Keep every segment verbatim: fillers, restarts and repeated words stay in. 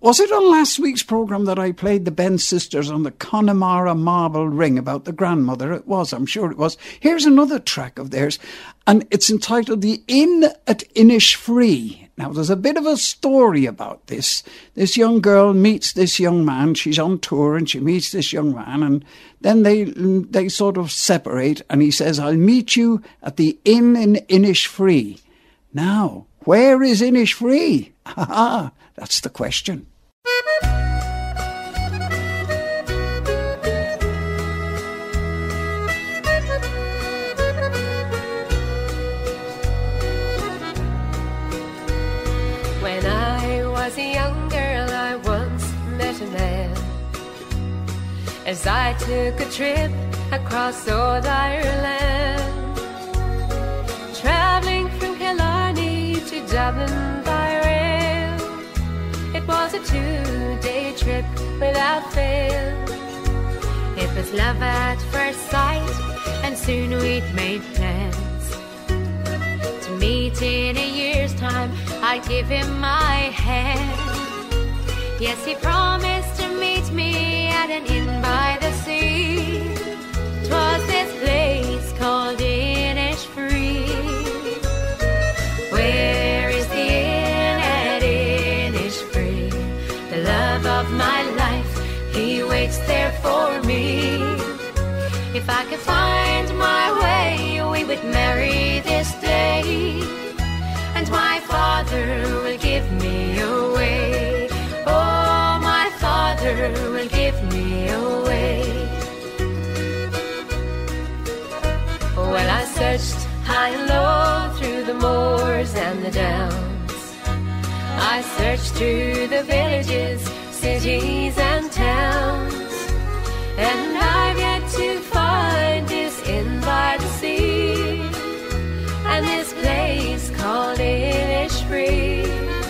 Was it on last week's programme that I played the Ben Sisters on the Connemara marble ring about the grandmother? It was, I'm sure it was. Here's another track of theirs, and it's entitled The Inn at Innisfree. Now, there's a bit of a story about this. This young girl meets this young man. She's on tour and she meets this young man, and then they they sort of separate, and he says, I'll meet you at the inn in Innisfree. Now, where is Innisfree? Ha ha, that's the question. When I was a young girl, I once met a man. As I took a trip across old Ireland, travelling from Killarney to Dublin by rail. It was a two-day trip without fail. It was love at first sight, and soon we'd made plans to meet in a year's time. I'd give him my hand. Yes, he promised to meet me at an inn by the sea. 'Twas this place called Innisfree. Where is the inn at Innisfree? The love of my life, he waits there for me. If I could find my way, we would marry this day, and my father will give me away. Oh, my father will give me away. Well, I searched high and low through the moors and the downs. I searched through the villages, cities and towns, and I've yet to find this inn by the sea, and this place called Innisfree.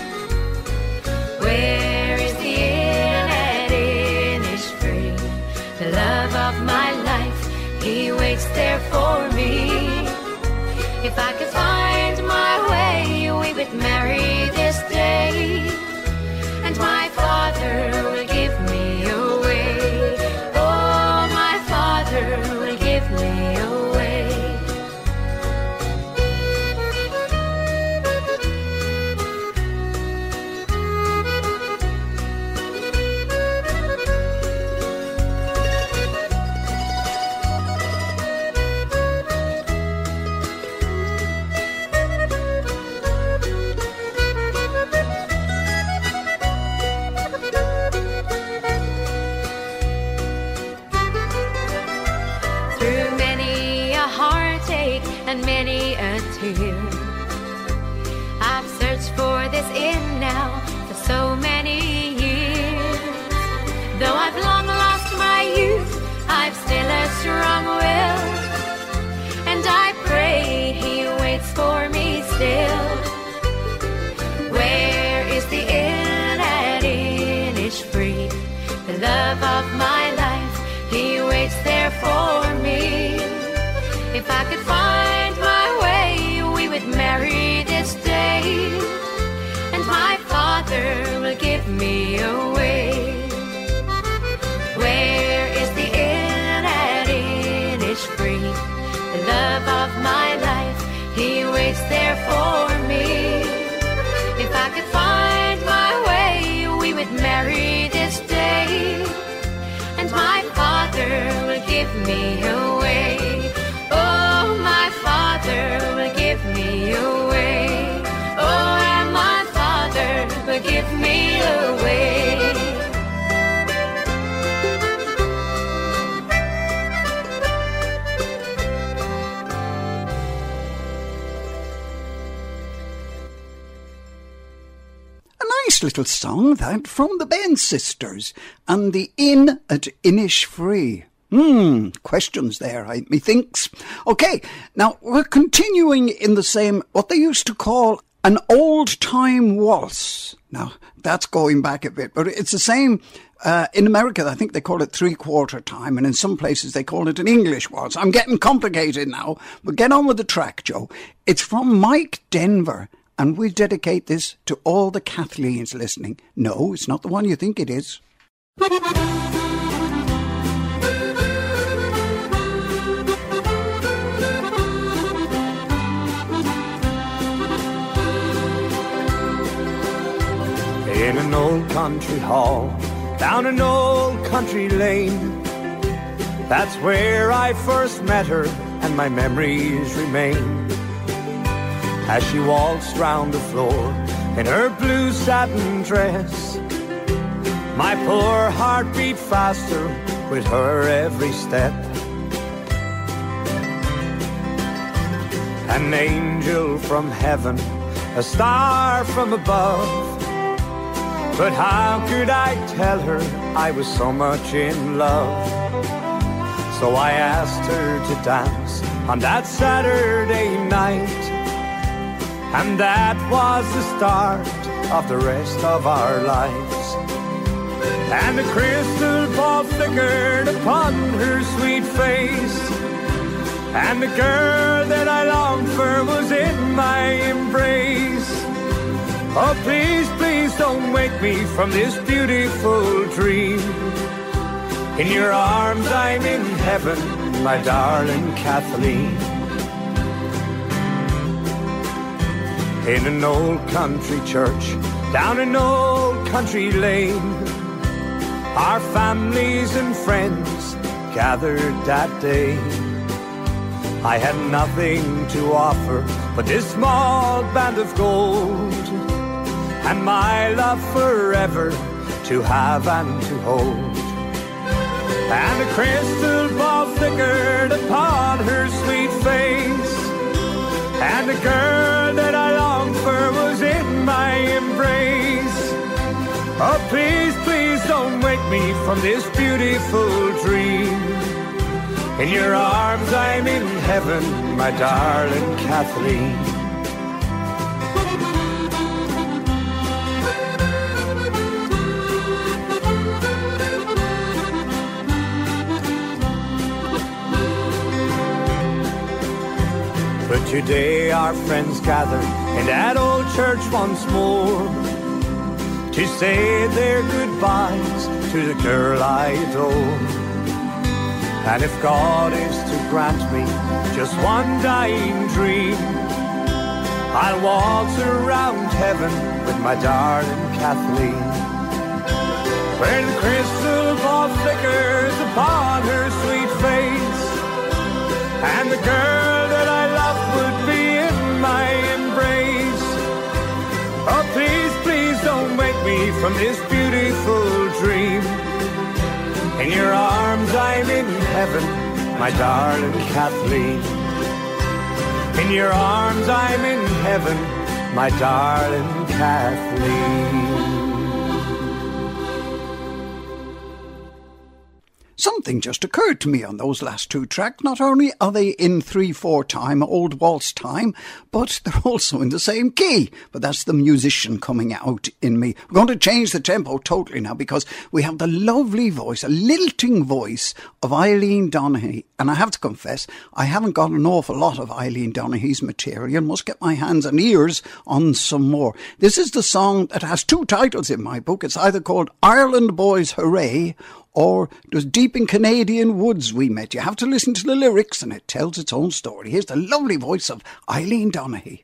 Where is the inn at Innisfree? The love of my life, he waits there for me. If I could find my way, we would marry this day, and my father will give me away. Oh, my father will give me away. And many a tear, I've searched for this inn now for so many years. Though I've long lost my youth, I've still a strong will, and I pray he waits for me still. Where is the inn at Innisfree? The love of my life, he waits there for me. If I could find my way, we would marry this day, and my father will give me away. Where is the inn at Innisfree? The love of my life, he waits there for me. If I could find my way, we would marry this day, and my father will give me away. Oh, my father will give me away. Oh, and my father will give me away. A nice little song, that, from the Ben Sisters and the Inn at Innisfree. Hmm, questions there, I methinks. OK, now we're continuing in the same, what they used to call an old-time waltz. Now, that's going back a bit, but it's the same. Uh, in America, I think they call it three-quarter time, and in some places they call it an English waltz. I'm getting complicated now, but get on with the track, Joe. It's from Mike Denver, and we dedicate this to all the Kathleen's listening. No, it's not the one you think it is. In an old country hall, down an old country lane, that's where I first met her, and my memories remain. As she waltzed round the floor in her blue satin dress, my poor heart beat faster with her every step. An angel from heaven, a star from above, but how could I tell her I was so much in love? So I asked her to dance on that Saturday night, and that was the start of the rest of our lives. And the crystal ball flickered upon her sweet face, and the girl that I longed for was in my embrace. Oh, please, please don't wake me from this beautiful dream. In your arms I'm in heaven, my darling Kathleen. In an old country church, down an old country lane, our families and friends gathered that day. I had nothing to offer but this small band of gold, and my love forever to have and to hold. And the crystal ball flickered upon her sweet face, and the girl that I longed for was in my embrace. Oh, please, please don't wake me from this beautiful dream. In your arms I'm in heaven, my darling Kathleen. But today our friends gather in that old church once more to say their goodbyes to the girl I adore. And if God is to grant me just one dying dream, I'll waltz around heaven with my darling Kathleen, where the crystal ball flickers upon her sweet face, and the girl that I love would be in my embrace. Oh, please, please don't wake me from this beautiful dream. In your arms I'm in heaven, my darling Kathleen. In your arms I'm in heaven, my darling Kathleen. Something just occurred to me on those last two tracks. Not only are they in three four time, old waltz time, but they're also in the same key. But that's the musician coming out in me. We're going to change the tempo totally now, because we have the lovely voice, a lilting voice of Eileen Donaghy. And I have to confess, I haven't got an awful lot of Eileen Donaghy's material. Must get my hands and ears on some more. This is the song that has two titles in my book. It's either called Ireland Boys Hooray, or it was Deep in Canadian Woods We Met. You have to listen to the lyrics and it tells its own story. Here's the lovely voice of Eileen Donaghy.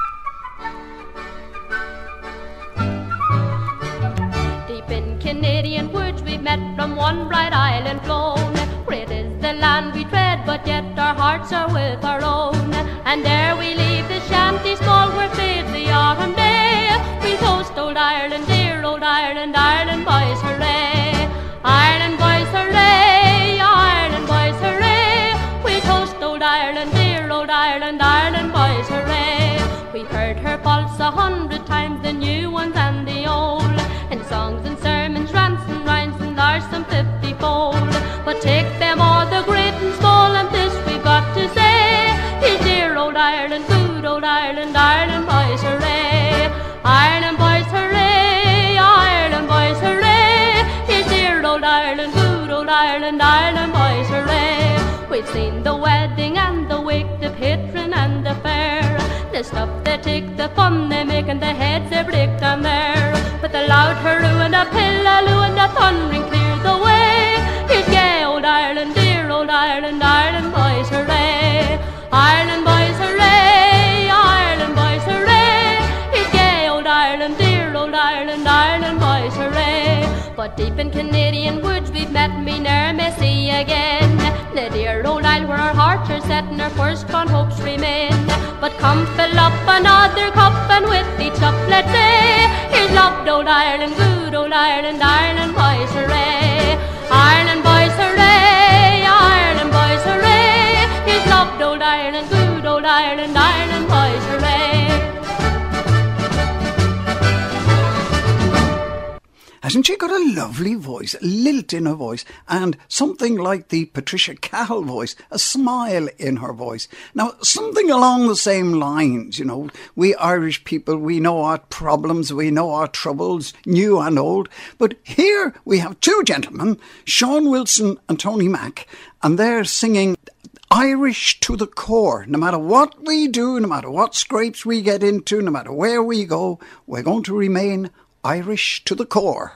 Deep in Canadian woods we met from one bright island flown. Great is the land we tread, but yet our hearts are with our own. And there we leave the shanty small where fades the autumn day. We toast old Ireland, dear old Ireland, Ireland boys hooray. Ireland boys hooray, Ireland boys hooray. We toast old Ireland, dear old Ireland, Ireland boys hooray. We've heard her pulse a hundred times, the new ones and the old, in songs and sermons, rants and rhymes, and there's some fifty-fold. But take them all, the great and small, and this we've got to say, is dear old Ireland, good old Ireland, Ireland boys hooray. Ireland boys hooray, Ireland boys hooray. Old Ireland, good old Ireland, Ireland boys hooray. We've seen the wedding and the wake, the patron and the fair, the the stuff they take, the fun they make, and the heads they break down there. With the loud hurroo and a pillaloo and a thundering clear the way. Here's gay old Ireland, dear old Ireland, Ireland boys hooray. Ireland boys hooray, Ireland boys hooray. Here's gay old Ireland, dear old Ireland, Ireland boys hooray. But deep in Canadian woods we've met, me ne'er may see again. The dear old isle where our hearts are set and our first-born hopes remain. But come fill up another cup and with each up let's say, here's loved old Ireland, good old Ireland, Ireland boys hooray. Ireland boys hooray, Ireland boys hooray. Here's loved old Ireland, good old Ireland, Ireland boys hooray. Hasn't she got a lovely voice, a lilt in her voice, and something like the Patricia Cahill voice, a smile in her voice? Now, something along the same lines, you know, we Irish people, we know our problems, we know our troubles, new and old, but here we have two gentlemen, Sean Wilson and Tony Mack, and they're singing Irish to the core. No matter what we do, no matter what scrapes we get into, no matter where we go, we're going to remain Irish to the core.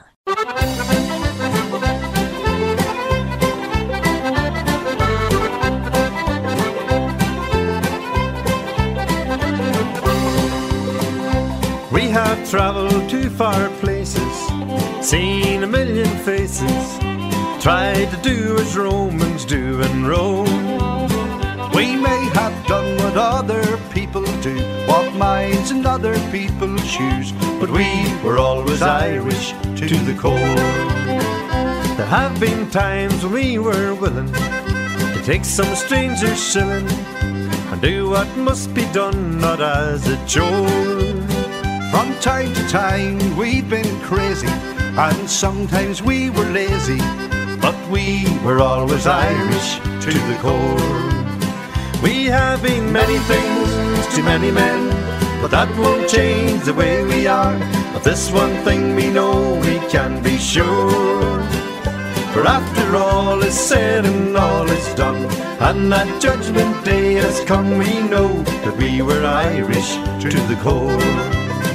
We have travelled to far places, seen a million faces, tried to do as Romans do in Rome. We may have done what other people do, walk miles in other people's shoes, but we were always Irish to the core. There have been times when we were willing to take some stranger's shilling and do what must be done, not as a chore. From time to time we've been crazy, and sometimes we were lazy, but we were always Irish to the core. We have been many things to many men, but that won't change the way we are. Of this one thing we know we can be sure, for after all is said and all is done, and that judgment day has come, we know that we were Irish to the core.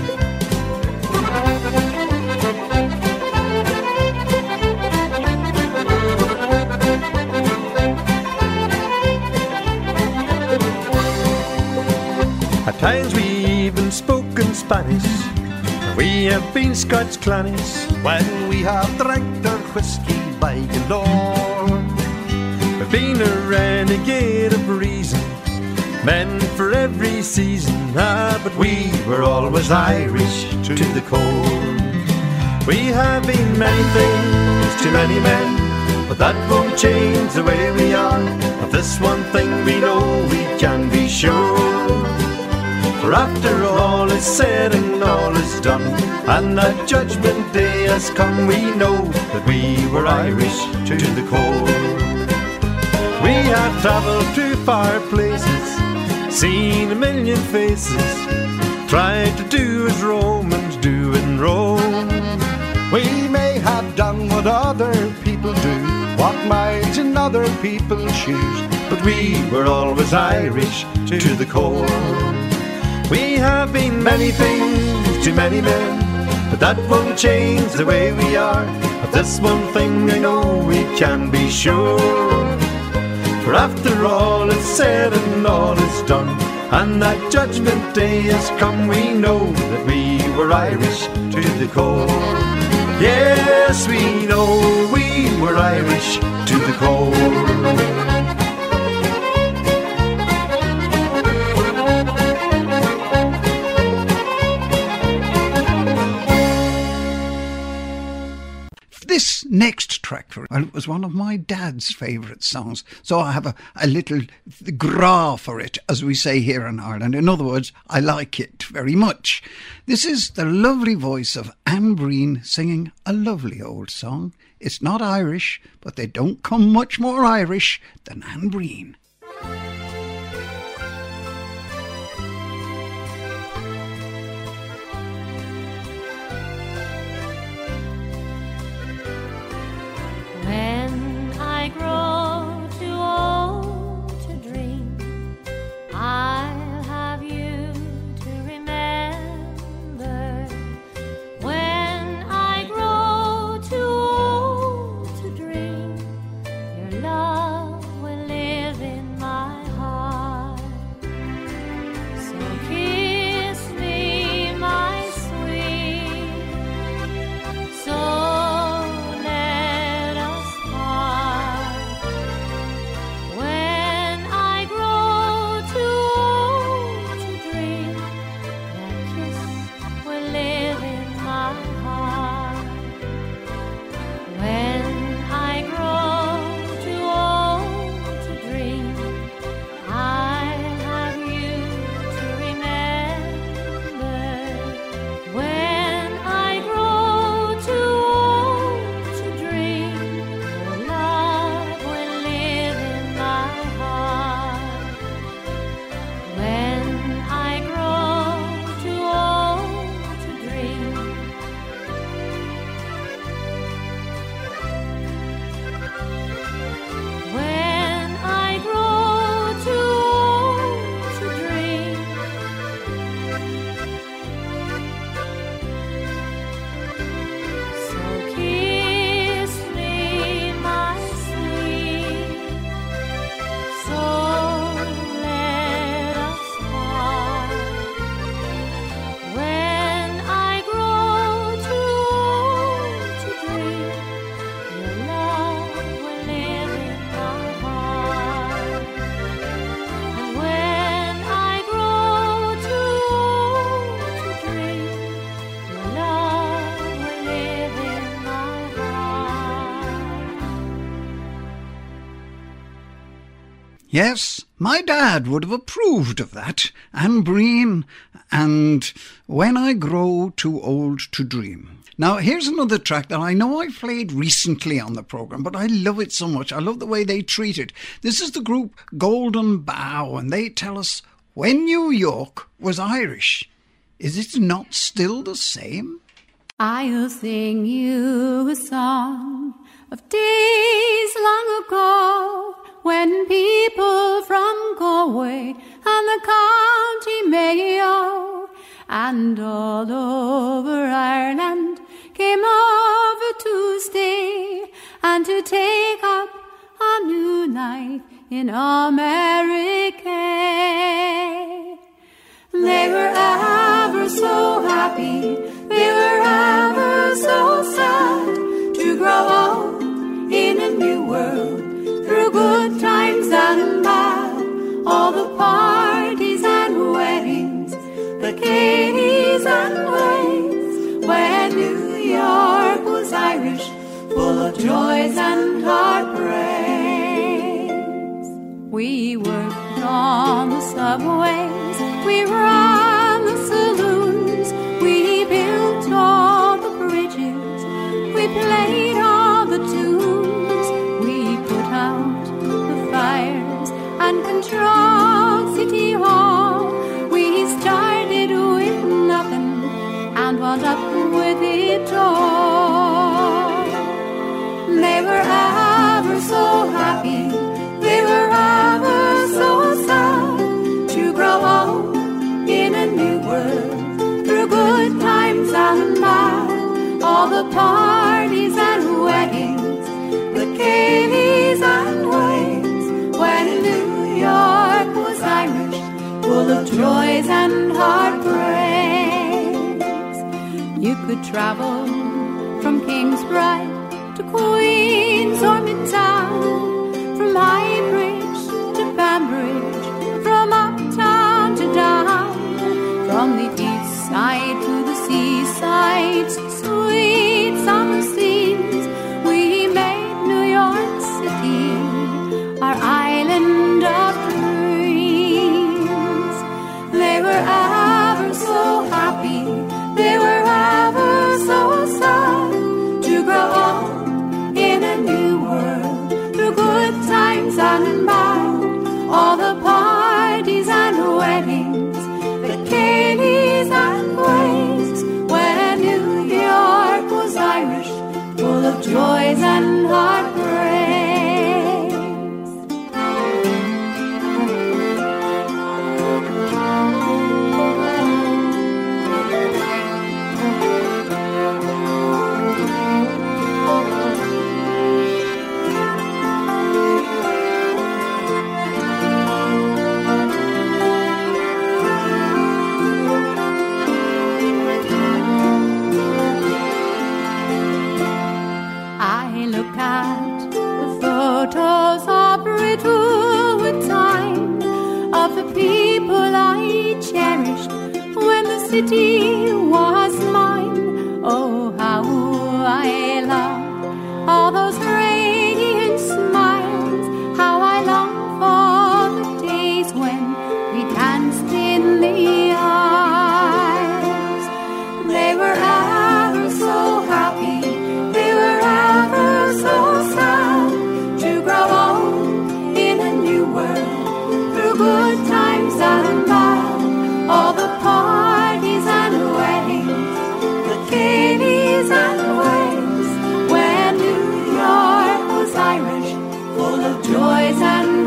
At times we even spoken Spanish, we have been Scotch clannies, when we have drank their whiskey by galore. We've been a renegade of reason, men for every season, ah, but we were always Irish to the core. We have been many things to many men, but that won't change the way we are. Of this one thing we know we can be sure, for after all is said and all is done, and that judgment day has come, we know that we were Irish to the core. We have travelled to far places, seen a million faces, tried to do as Romans do in Rome. We may have done what other people do, walk miles in other people's shoes, but we were always Irish to the core. We have been many things to many men, but that won't change the way we are. Of this one thing I know we can be sure, for after all is said and all is done, and that judgment day has come, we know that we were Irish to the core. Yes, we know we were Irish to the core. This next track, for well, it was one of my dad's favourite songs, so I have a, a little gra for it, as we say here in Ireland. In other words, I like it very much. This is the lovely voice of Anne Breen singing a lovely old song. It's not Irish, but they don't come much more Irish than Anne Breen. When I grow too old to dream, I'll have you Yes, my dad would have approved of that. Anne Breen and When I Grow Too Old to Dream. Now, here's another track that I know I played recently on the programme, but I love it so much. I love the way they treat it. This is the group Golden Bough, and they tell us when New York was Irish. Is it not still the same? I'll sing you a song of days long ago, when people from Galway and the County Mayo and all over Ireland came over to stay and to take up a new life in America. They were ever so happy, they were ever so sad to grow old in a new world, through good times and bad, all the parties and weddings, the Katie's and ways, when New York was Irish, full of joys and heartbreaks. We worked on the subways, we ran the saloons, we built all the bridges, we played all the tunes, we put out the fires and controlled City Hall. We started with nothing and wound up with it all. They were ever so happy, they were ever so sad to grow old in a new world, through good times and bad, all the parties and weddings, the Katie's and ways, when New York was Irish, full of joys and heartbreaks. You could travel from Kingsbride to Queens or Midtown, from High Bridge to Banbridge, from uptown to down, from the east side to the seaside, sweet summer scenes. We made New York City our island of dreams. They were ever so happy, they were ever so sad to grow old in a new world, through good times and bad, all the parties and weddings, the Katie's and ways, when New York was Irish, full of joys and heartbreaks. Photos of Riddlewood time, of the people I cherished when the city was mine. Oh, how I love all those radiant smiles, how I long for the days when we danced in the aisles. They were ever so happy, they were ever so sad to grow old in a new world, through good times and bad, all the parties and weddings, the Katie's and ways, when New York was Irish, full of joys and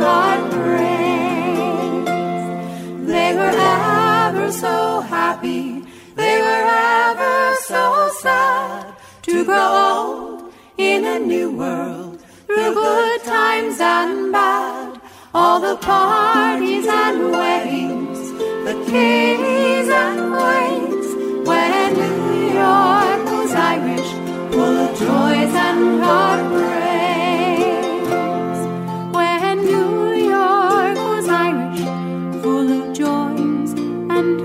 heartbreaks. They were ever so happy, they were ever so sad to grow old in a new world, through good times and bad, all the parties and weddings, the Katie's and ways, when New York was Irish, full of joys and heartbreaks. When New York was Irish, full of joys and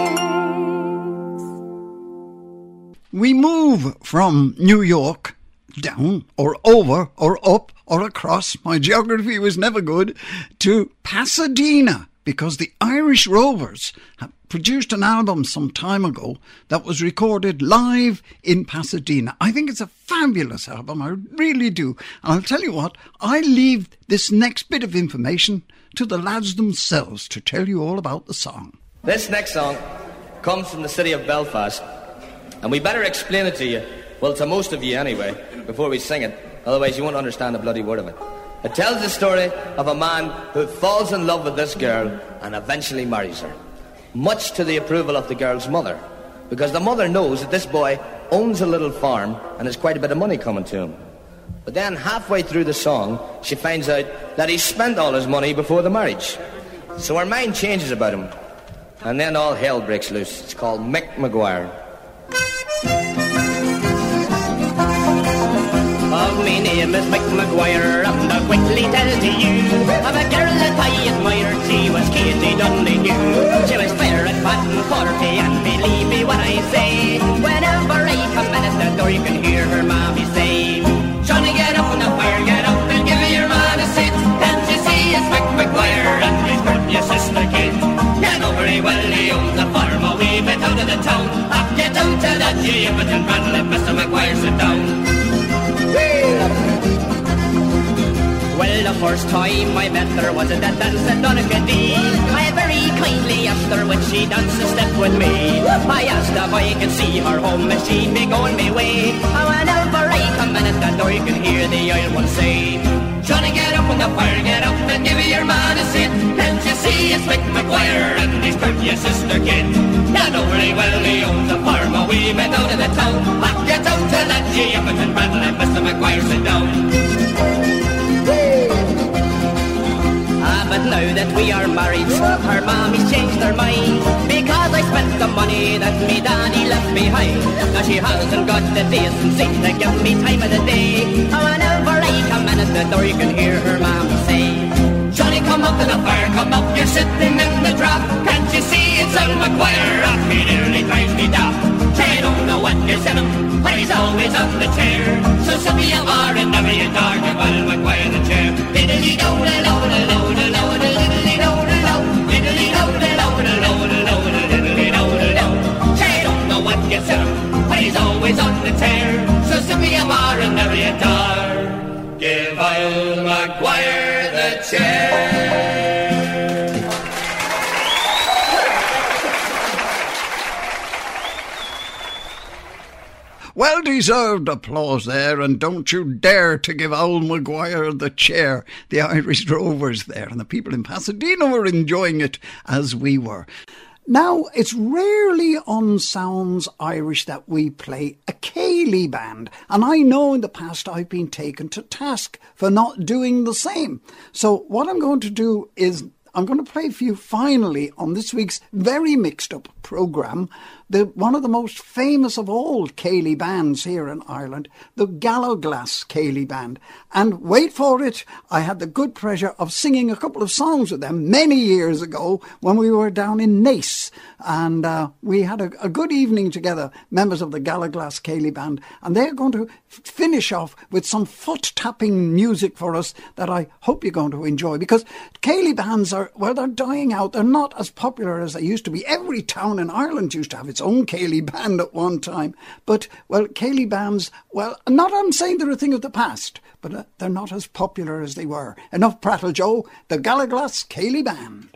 heartbreaks. We move from New York down or over or up or across, my geography was never good, to Pasadena, because the Irish Rovers have produced an album some time ago that was recorded live in Pasadena. I think it's a fabulous album, I really do. And I'll tell you what, I leave this next bit of information to the lads themselves to tell you all about the song. This next song comes from the city of Belfast, and we better explain it to you, well, to most of you anyway, before we sing it, otherwise you won't understand a bloody word of it. It tells the story of a man who falls in love with this girl and eventually marries her, much to the approval of the girl's mother, because the mother knows that this boy owns a little farm and has quite a bit of money coming to him. But then halfway through the song, she finds out that he spent all his money before the marriage. So her mind changes about him, and then all hell breaks loose. It's called Mick Maguire. Oh, my name is Mick Maguire, and I'll quickly tell to you of a girl that I admired. She was Katie Donahue. She was fair and fat and forty, and believe me when I say, whenever I come in at the door, you can hear her mommy say, Johnny, get up on the fire, get up and give me your man a seat. Can't you see it's Mick Maguire, and he's got your sister Kate. You know very well he owns a farm a wee bit out of the town. Up get out to that Jimmerton and let Mister Maguire sit down. Well, the first time I met her was at that dance at Donegal. I very kindly asked her would she dance a step with me. I asked if I could see her home and she'd be going my way. And whenever I come in at that door, you can hear the old one say, Johnny, get up on the fire, get up and give me your man a seat. Can't you see it's Mick Maguire and he's got your sister Kate. You know very well he owns a farm a wee bit out of the town. I get out to that Jimmerton and let Mister Maguire sit down. Ah, but now that we are married, her mommy's changed her mind, because I spent the money that me daddy left behind. Now she hasn't got the decency to give me time of the day. And whenever I come in at the door, you can hear her mommy say, Johnny, come up to the fire, come up, you're sitting in the drop. Can't you see it's Al Maguire? Ah, he nearly drives me daft. I don't know what gets in him, but he's always on the chair. So some of you are and never you dog of Al Maguire the chair. Diddly do da lo da lo da lo da diddly do da lo, diddly do da lo da lo da lo da diddly do da lo. I don't know what gets in him, but he's always on the tear. So some of you are and never you dog. Give Al Maguire the chair. Well-deserved applause there, and don't you dare to give Al Maguire the chair. The Irish Rovers there, and the people in Pasadena were enjoying it as we were. Now, it's rarely on Sounds Irish that we play a céilí band, and I know in the past I've been taken to task for not doing the same. So what I'm going to do is I'm going to play for you finally on this week's very mixed up programme, the one of the most famous of all céilí bands here in Ireland, the Gallowglass Céilí Band. And wait for it, I had the good pleasure of singing a couple of songs with them many years ago when we were down in Naas. And uh, we had a, a good evening together, members of the Gallowglass Céilí Band. And they're going to f- finish off with some foot-tapping music for us that I hope you're going to enjoy. Because céilí bands are, well, they're dying out. They're not as popular as they used to be. Every town in Ireland used to have its own céilí band at one time. But, well, céilí bands, well, not I'm saying they're a thing of the past, but uh, they're not as popular as they were. Enough prattle, Joe. The Gallowglass Céilí Band.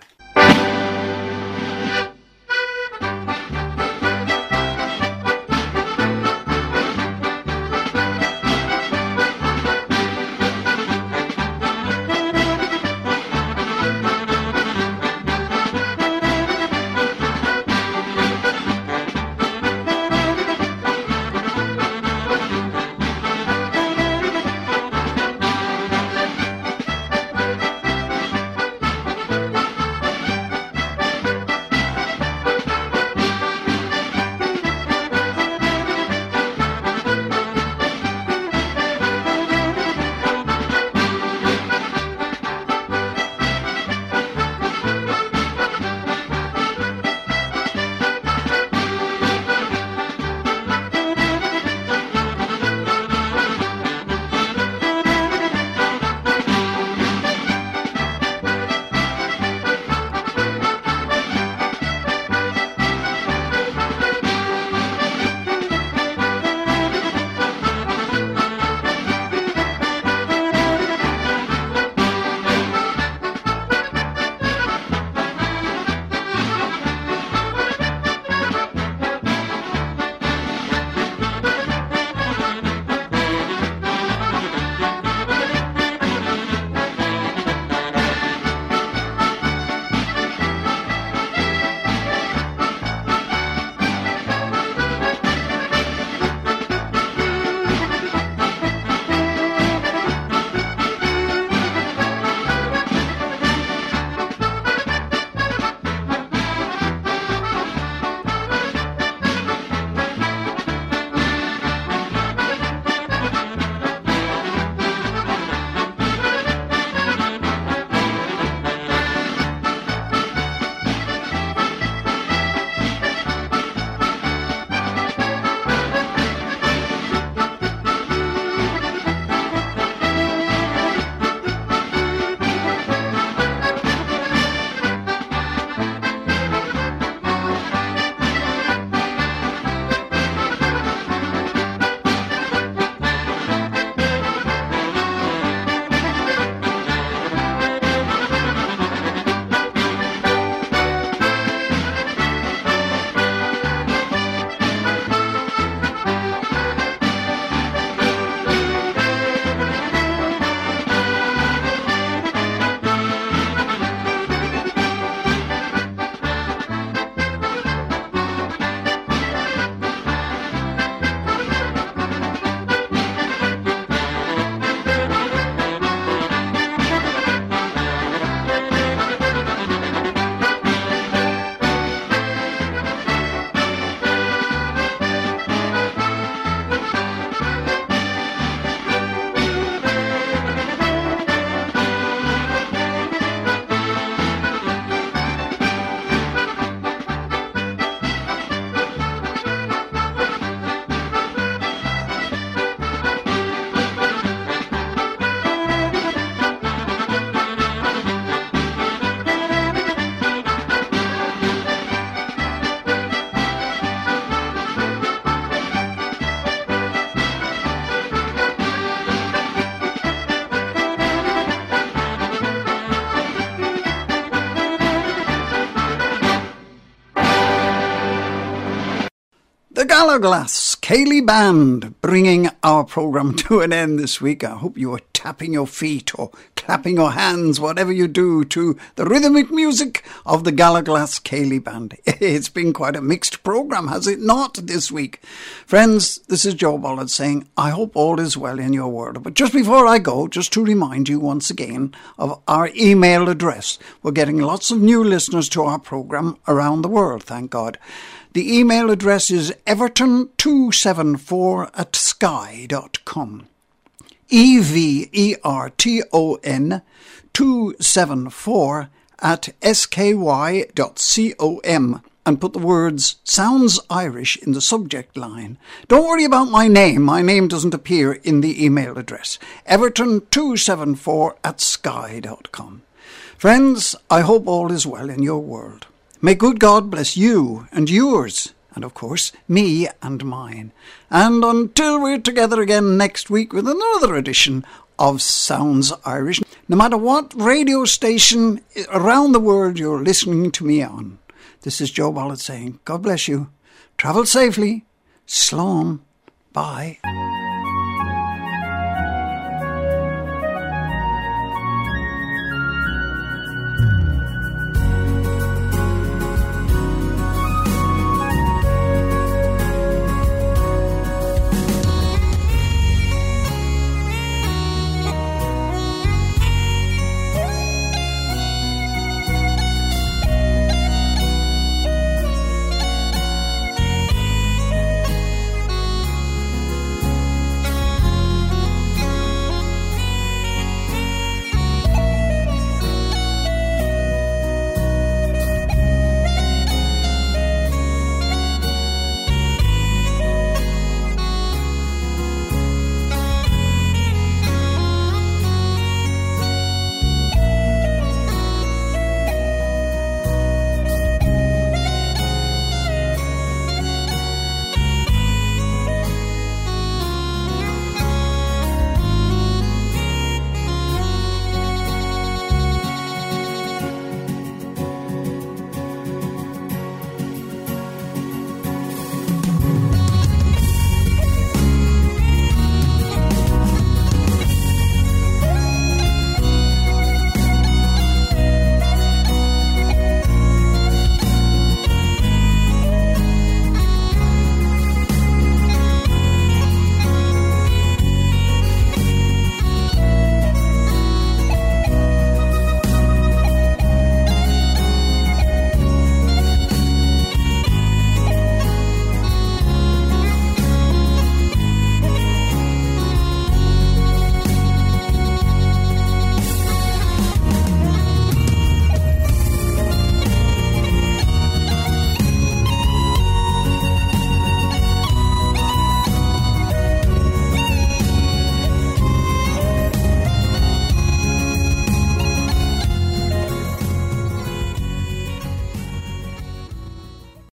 Gallaglass Ceilidh Band bringing our programme to an end this week. I hope you are tapping your feet or clapping your hands, whatever you do, to the rhythmic music of the Gallaglass Ceilidh Band. It's been quite a mixed programme, has it not, this week? Friends, this is Joe Bollard saying, I hope all is well in your world. But just before I go, just to remind you once again of our email address. We're getting lots of new listeners to our programme around the world, thank God. The email address is everton two seven four at sky dot com. E V E R T O N two seven four at S K Y dot com, and put the words Sounds Irish in the subject line. Don't worry about my name. My name doesn't appear in the email address. everton two seven four at sky dot com. Friends, I hope all is well in your world. May good God bless you and yours, and of course, me and mine. And until we're together again next week with another edition of Sounds Irish, no matter what radio station around the world you're listening to me on, this is Joe Bollard saying, God bless you, travel safely, slán, bye.